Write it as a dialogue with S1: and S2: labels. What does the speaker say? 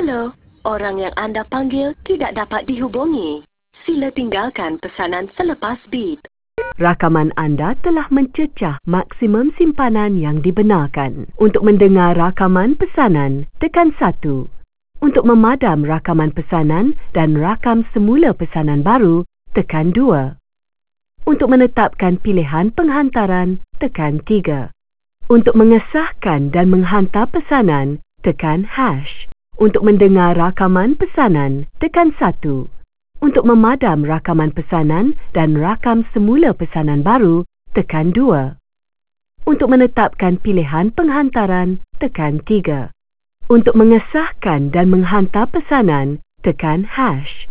S1: Halo, orang yang anda panggil tidak dapat dihubungi. Sila tinggalkan pesanan selepas beep.
S2: Rakaman anda telah mencecah maksimum simpanan yang dibenarkan. Untuk mendengar rakaman pesanan, tekan 1. Untuk memadam rakaman pesanan dan rakam semula pesanan baru, tekan 2. Untuk menetapkan pilihan penghantaran, tekan 3. Untuk mengesahkan dan menghantar pesanan, tekan #. Untuk mendengar rakaman pesanan, tekan 1. Untuk memadam rakaman pesanan dan rakam semula pesanan baru, tekan 2. Untuk menetapkan pilihan penghantaran, tekan 3. Untuk mengesahkan dan menghantar pesanan, tekan #.